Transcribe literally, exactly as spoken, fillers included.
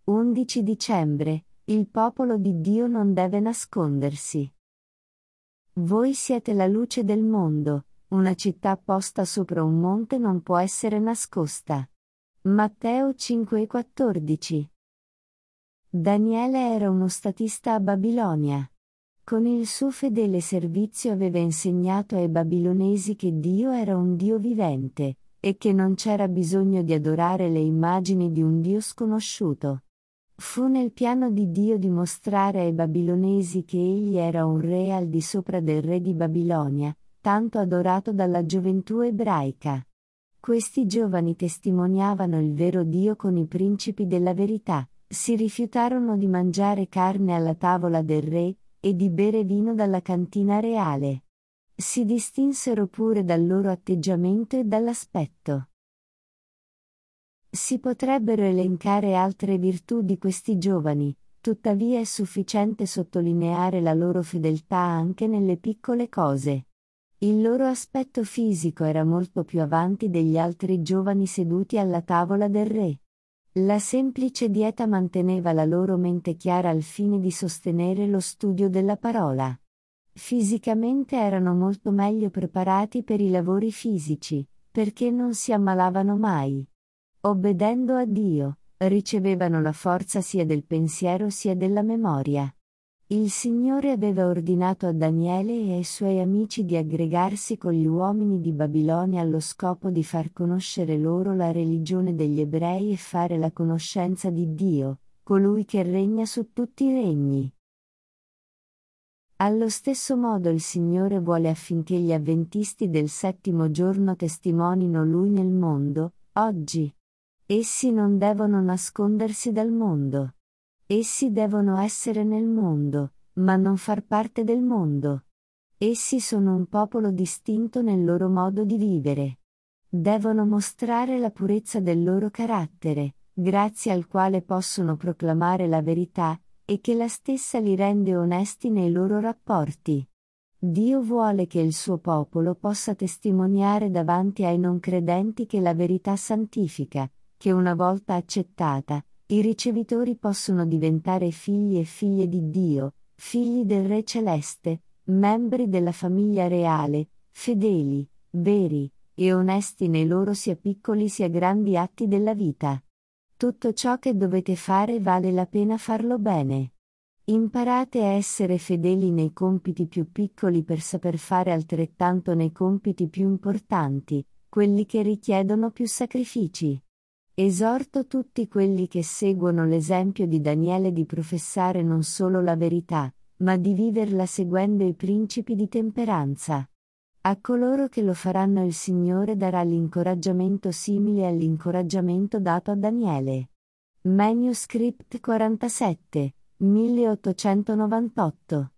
undici dicembre, il popolo di Dio non deve nascondersi. Voi siete la luce del mondo, una città posta sopra un monte non può essere nascosta. Matteo cinque e quattordici. Daniele era uno statista a Babilonia. Con il suo fedele servizio aveva insegnato ai babilonesi che Dio era un Dio vivente, e che non c'era bisogno di adorare le immagini di un Dio sconosciuto. Fu nel piano di Dio dimostrare ai babilonesi che egli era un re al di sopra del re di Babilonia, tanto adorato dalla gioventù ebraica. Questi giovani testimoniavano il vero Dio con i principi della verità, si rifiutarono di mangiare carne alla tavola del re, e di bere vino dalla cantina reale. Si distinsero pure dal loro atteggiamento e dall'aspetto. Si potrebbero elencare altre virtù di questi giovani, tuttavia è sufficiente sottolineare la loro fedeltà anche nelle piccole cose. Il loro aspetto fisico era molto più avanti degli altri giovani seduti alla tavola del re. La semplice dieta manteneva la loro mente chiara al fine di sostenere lo studio della parola. Fisicamente erano molto meglio preparati per i lavori fisici, perché non si ammalavano mai. Obbedendo a Dio, ricevevano la forza sia del pensiero sia della memoria. Il Signore aveva ordinato a Daniele e ai suoi amici di aggregarsi con gli uomini di Babilonia allo scopo di far conoscere loro la religione degli ebrei e fare la conoscenza di Dio, colui che regna su tutti i regni. Allo stesso modo il Signore vuole affinché gli avventisti del settimo giorno testimonino Lui nel mondo, oggi. Essi non devono nascondersi dal mondo. Essi devono essere nel mondo, ma non far parte del mondo. Essi sono un popolo distinto nel loro modo di vivere. Devono mostrare la purezza del loro carattere, grazie al quale possono proclamare la verità, e che la stessa li rende onesti nei loro rapporti. Dio vuole che il suo popolo possa testimoniare davanti ai non credenti che la verità santifica, che una volta accettata, i ricevitori possono diventare figli e figlie di Dio, figli del Re Celeste, membri della famiglia reale, fedeli, veri, e onesti nei loro sia piccoli sia grandi atti della vita. Tutto ciò che dovete fare vale la pena farlo bene. Imparate a essere fedeli nei compiti più piccoli per saper fare altrettanto nei compiti più importanti, quelli che richiedono più sacrifici. Esorto tutti quelli che seguono l'esempio di Daniele di professare non solo la verità, ma di viverla seguendo i principi di temperanza. A coloro che lo faranno il Signore darà l'incoraggiamento simile all'incoraggiamento dato a Daniele. Manuscript quarantasette, milleottocentonovantotto